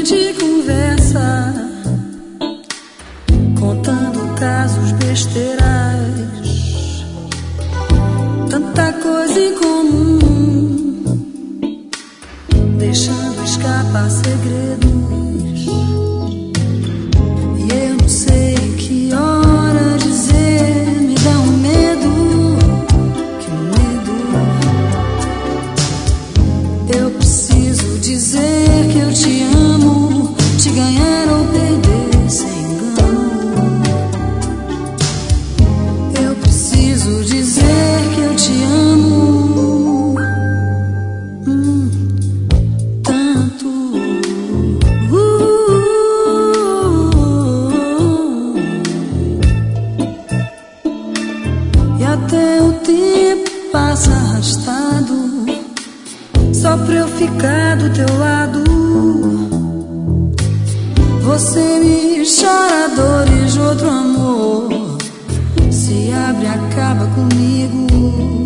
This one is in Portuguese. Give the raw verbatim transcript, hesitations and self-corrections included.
de conversa, contando casos besteiras, tanta coisa em comum, deixando escapar segredos. E eu não sei que hora dizer, me dá um medo, que medo. Eu preciso dizer que eu te amo, te ganhar ou perder sem engano. Eu preciso dizer que eu te amo, hum, tanto. uh, E até o tempo passa arrastado, só pra eu ficar do teu lado. Você me chora dores de outro amor, se abre e acaba comigo.